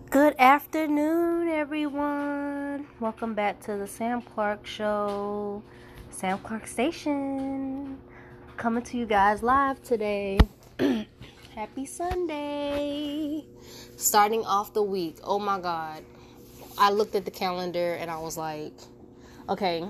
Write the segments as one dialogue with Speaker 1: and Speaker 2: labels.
Speaker 1: Good afternoon, everyone. Welcome back to the Sam Clark Show, Sam Clark Station. Coming to you guys live today. Happy Sunday. Starting off the week. Oh my God. I looked at the calendar and I was like, okay,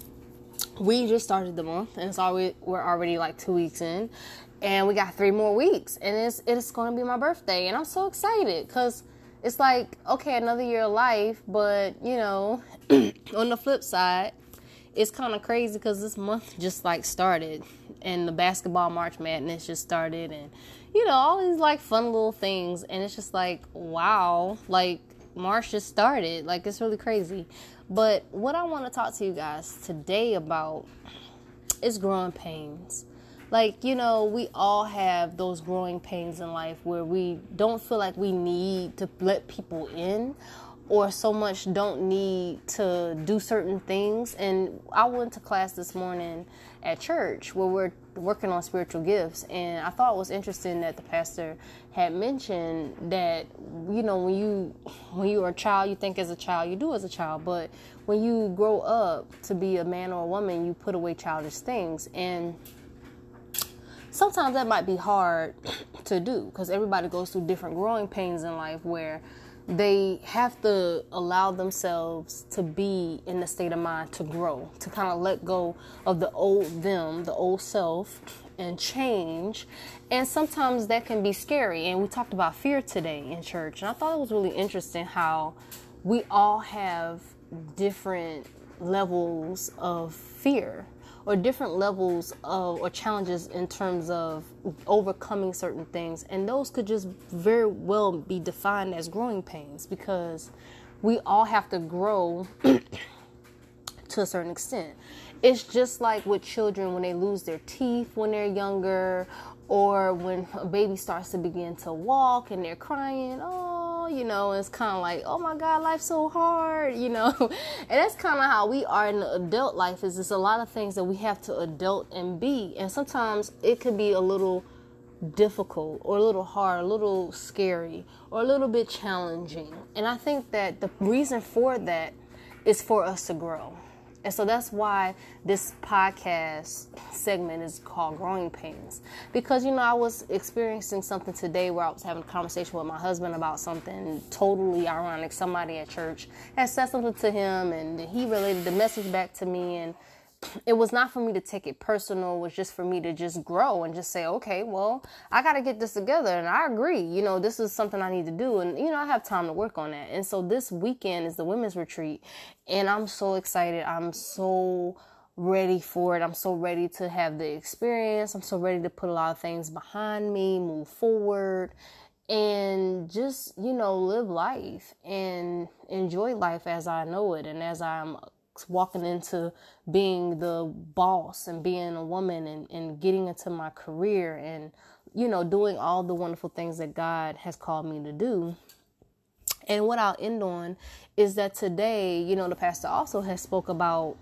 Speaker 1: we just started the month and we're already like 2 weeks in. And we got 3 more weeks. And it's going to be my birthday. And I'm so excited because it's like, okay, another year of life, but, on the flip side, it's kind of crazy because this month just, like, started, and the basketball March Madness just started, and, all these, like, fun little things, and it's just like, wow, like, March just started, like, it's really crazy. But what I want to talk to you guys today about is growing pains. Like, we all have those growing pains in life where we don't feel like we need to let people in or so much don't need to do certain things. And I went to class this morning at church where we're working on spiritual gifts. And I thought it was interesting that the pastor had mentioned that, when you are a child, you think as a child, you do as a child. But when you grow up to be a man or a woman, you put away childish things. And sometimes that might be hard to do because everybody goes through different growing pains in life where they have to allow themselves to be in the state of mind to grow, to kind of let go of the old them, the old self, and change. And sometimes that can be scary. And we talked about fear today in church. And I thought it was really interesting how we all have different levels of fear or different levels of or challenges in terms of overcoming certain things. And those could just very well be defined as growing pains because we all have to grow to a certain extent. It's just like with children when they lose their teeth when they're younger, or when a baby starts to begin to walk and they're crying, it's kind of like, oh my God, life's so hard, And that's kind of how we are in the adult life, is there's a lot of things that we have to adult and be. And sometimes it could be a little difficult or a little hard, a little scary, or a little bit challenging. And I think that the reason for that is for us to grow. And so that's why this podcast segment is called Growing Pains. Because, I was experiencing something today where I was having a conversation with my husband about something totally ironic. Somebody at church had said something to him and he related the message back to me. And it was not for me to take it personal. It was just for me to just grow and just say, okay, well, I got to get this together. And I agree, this is something I need to do. And, I have time to work on that. And so this weekend is the women's retreat. And I'm so excited. I'm so ready for it. I'm so ready to have the experience. I'm so ready to put a lot of things behind me, move forward, and just, live life and enjoy life as I know it. And as I'm walking into being the boss and being a woman and getting into my career and, doing all the wonderful things that God has called me to do. And what I'll end on is that today, the pastor also has spoke about,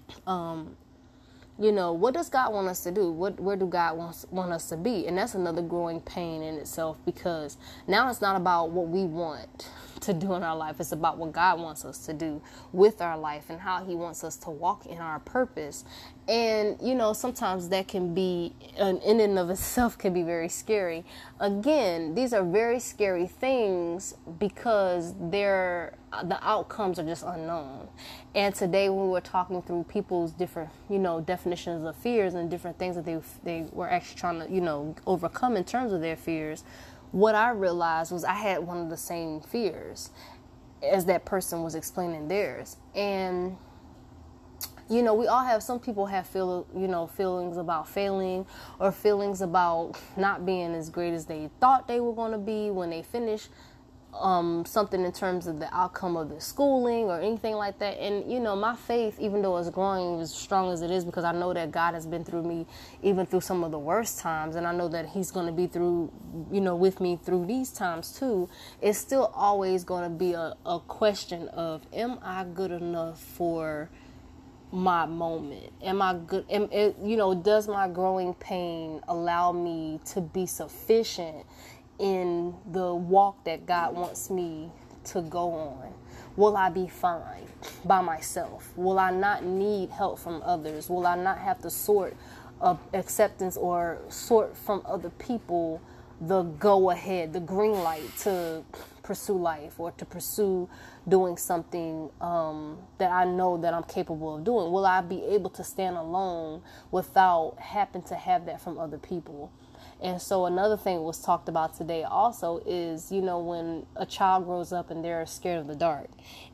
Speaker 1: what does God want us to do? Where do God want us to be? And that's another growing pain in itself, because now it's not about what we want to do in our life. It's about what God wants us to do with our life and how he wants us to walk in our purpose. And, sometimes that can be, in and of itself, can be very scary. Again, these are very scary things because the outcomes are just unknown. And today when we were talking through people's different, definitions of fears and different things that they were actually trying to, overcome in terms of their fears, what I realized was I had one of the same fears as that person was explaining theirs. And we all have, some people have feelings about failing, or feelings about not being as great as they thought they were going to be when they finish something in terms of the outcome of the schooling or anything like that. And, my faith, even though it's growing as strong as it is, because I know that God has been through me, even through some of the worst times. And I know that he's going to be through, with me through these times too. It's still always going to be a question of, am I good enough for my moment? Am I good? Does my growing pain allow me to be sufficient in the walk that God wants me to go on? Will I be fine by myself? Will I not need help from others? Will I not have to sort of acceptance or sort from other people the go ahead, the green light to pursue life or to pursue doing something that I know that I'm capable of doing? Will I be able to stand alone without having to have that from other people? And so another thing was talked about today also is, when a child grows up and they're scared of the dark.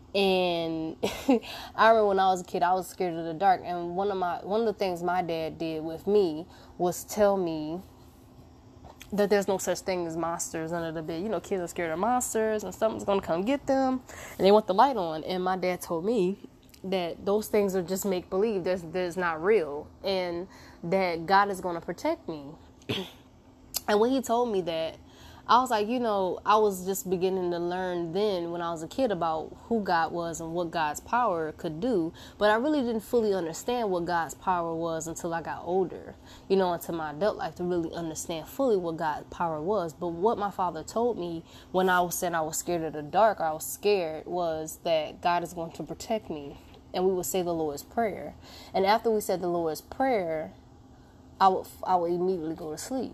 Speaker 1: And I remember when I was a kid, I was scared of the dark. And one of the things my dad did with me was tell me that there's no such thing as monsters under the bed. Kids are scared of monsters and something's going to come get them and they want the light on. And my dad told me that those things are just make-believe. There's not real, and that God is going to protect me. And when he told me that, I was like, I was just beginning to learn then when I was a kid about who God was and what God's power could do. But I really didn't fully understand what God's power was until I got older, into my adult life, to really understand fully what God's power was. But what my father told me when I was saying I was scared of the dark, or I was scared, was that God is going to protect me. And we would say the Lord's Prayer. And after we said the Lord's Prayer, I would immediately go to sleep.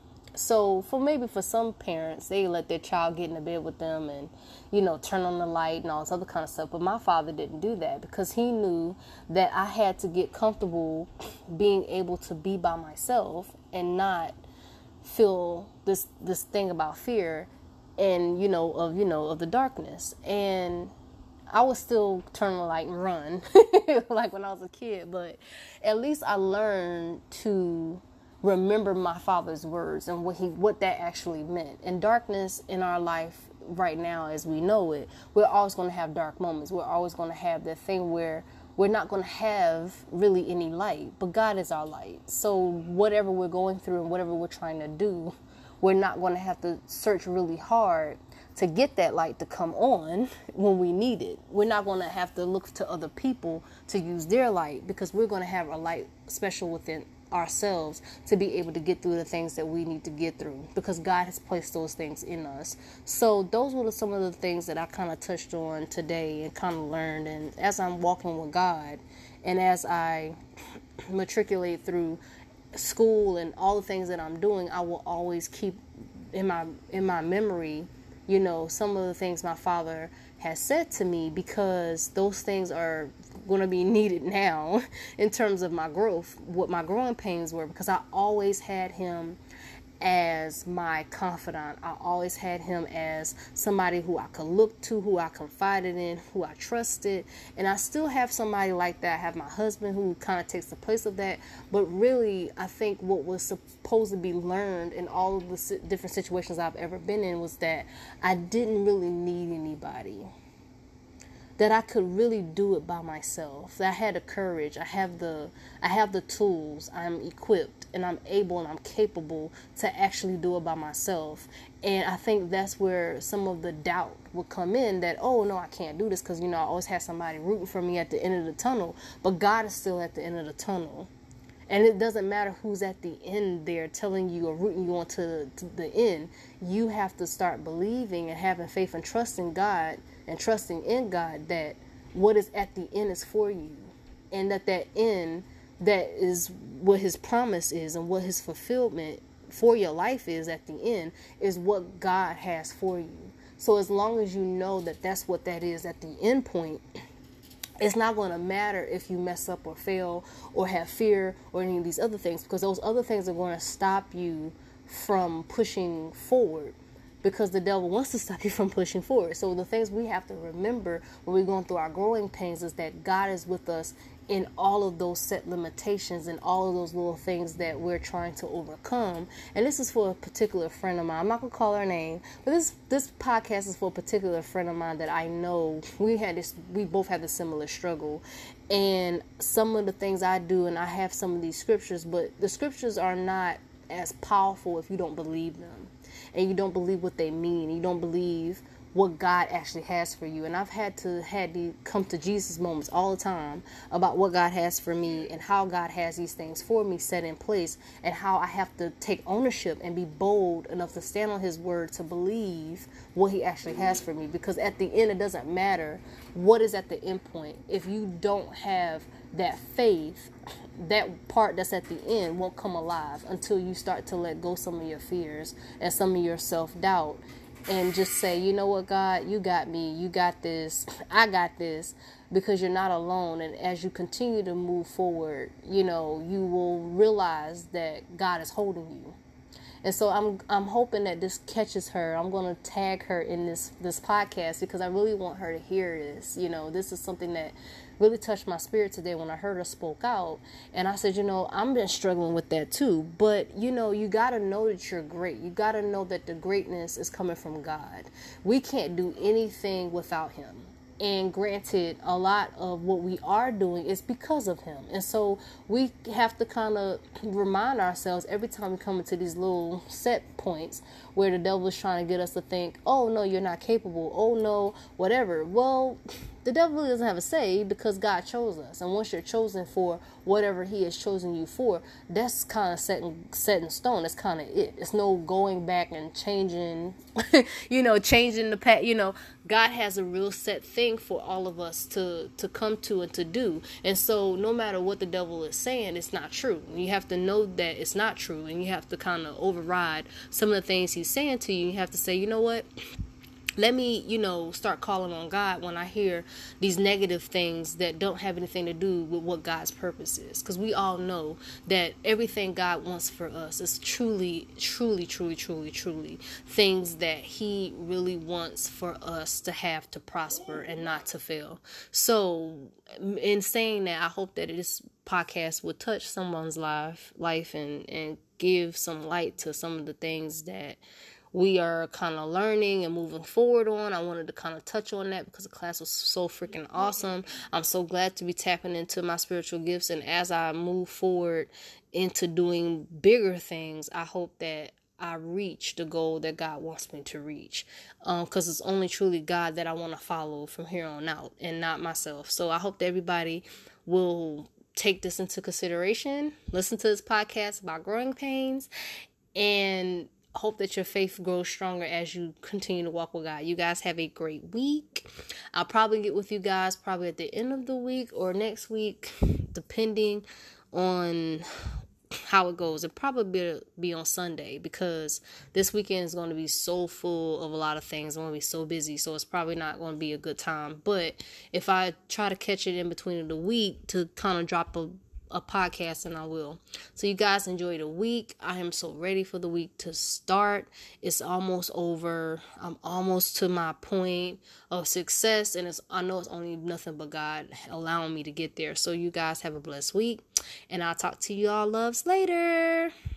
Speaker 1: So for some parents, they let their child get in the bed with them and, turn on the light and all this other kind of stuff. But my father didn't do that because he knew that I had to get comfortable being able to be by myself and not feel this thing about fear and, of the darkness. And I would still turn the light and run like when I was a kid. But at least I learned to remember my father's words and what that actually meant. And darkness in our life right now, as we know it, we're always going to have dark moments. We're always going to have that thing where we're not going to have really any light, but God is our light. So whatever we're going through and whatever we're trying to do, we're not going to have to search really hard to get that light to come on when we need it. We're not going to have to look to other people to use their light, because we're going to have a light special within ourselves to be able to get through the things that we need to get through, because God has placed those things in us. So those were some of the things that I kind of touched on today and kind of learned. And as I'm walking with God and as I matriculate through school and all the things that I'm doing, I will always keep in my memory, some of the things my father has said to me, because those things are going to be needed now in terms of my growth, what my growing pains were, because I always had him as my confidant. I always had him as somebody who I could look to, who I confided in, who I trusted. And I still have somebody like that. I have my husband who kind of takes the place of that. But really, I think what was supposed to be learned in all of the different situations I've ever been in was that I didn't really need anybody. That I could really do it by myself. That I had the courage. I have the tools. I'm equipped and I'm able and I'm capable to actually do it by myself. And I think that's where some of the doubt would come in, that, oh no, I can't do this, because I always have somebody rooting for me at the end of the tunnel. But God is still at the end of the tunnel. And it doesn't matter who's at the end there telling you or rooting you on to the end. You have to start believing and having faith and trusting God and trusting in God that what is at the end is for you. And that end, that is what his promise is and what his fulfillment for your life is at the end, is what God has for you. So as long as you know that that's what that is at the end point, it's not going to matter if you mess up or fail or have fear or any of these other things, because those other things are going to stop you from pushing forward, because the devil wants to stop you from pushing forward. So the things we have to remember when we're going through our growing pains is that God is with us in all of those set limitations and all of those little things that we're trying to overcome. And this is for a particular friend of mine. I'm not going to call her name, but this podcast is for a particular friend of mine that I know we both had a similar struggle. And some of the things I do, and I have some of these scriptures, but the scriptures are not as powerful if you don't believe them and you don't believe what they mean. You don't believe what God actually has for you. And I've had to come to Jesus moments all the time about what God has for me and how God has these things for me set in place, and how I have to take ownership and be bold enough to stand on his word to believe what he actually has for me. Because at the end, it doesn't matter what is at the end point. If you don't have that faith, that part that's at the end won't come alive until you start to let go some of your fears and some of your self-doubt, and just say, you know what, God, you got me, you got this, I got this, because you're not alone. And as you continue to move forward, you will realize that God is holding you. And so I'm hoping that this catches her. I'm going to tag her in this podcast, because I really want her to hear this. This is something that really touched my spirit today when I heard her spoke out. And I said, I've been struggling with that too. But, you got to know that you're great. You got to know that the greatness is coming from God. We can't do anything without him. And granted, a lot of what we are doing is because of him. And so we have to kind of remind ourselves every time we come into these little set points where the devil is trying to get us to think, oh, no, you're not capable. Oh, no, whatever. Well, the devil really doesn't have a say, because God chose us. And once you're chosen for whatever he has chosen you for, that's kind of set in stone. That's kind of it. It's no going back and changing, changing the path. God has a real set thing for all of us to come to and to do. And so no matter what the devil is saying, it's not true. You have to know that it's not true, and you have to kind of override some of the things he's saying to you. You have to say, you know what? Let me, start calling on God when I hear these negative things that don't have anything to do with what God's purpose is. Because we all know that everything God wants for us is truly, truly, truly, truly, truly things that he really wants for us to have to prosper and not to fail. So in saying that, I hope that this podcast would touch someone's life and give some light to some of the things that we are kind of learning and moving forward on. I wanted to kind of touch on that because the class was so freaking awesome. I'm so glad to be tapping into my spiritual gifts. And as I move forward into doing bigger things, I hope that I reach the goal that God wants me to reach. Because it's only truly God that I want to follow from here on out, and not myself. So I hope that everybody will take this into consideration, listen to this podcast about growing pains, and hope that your faith grows stronger as you continue to walk with God. You guys have a great week. I'll probably get with you guys probably at the end of the week or next week, depending on how it goes. It'll probably be on Sunday, because this weekend is going to be so full of a lot of things. I'm going to be so busy, so it's probably not going to be a good time. But if I try to catch it in between the week to kind of drop a podcast, and I will. So you guys enjoy the week. I am so ready for the week to start. It's almost over. I'm almost to my point of success, and I know it's only nothing but God allowing me to get there. So you guys have a blessed week, and I'll talk to you all loves later.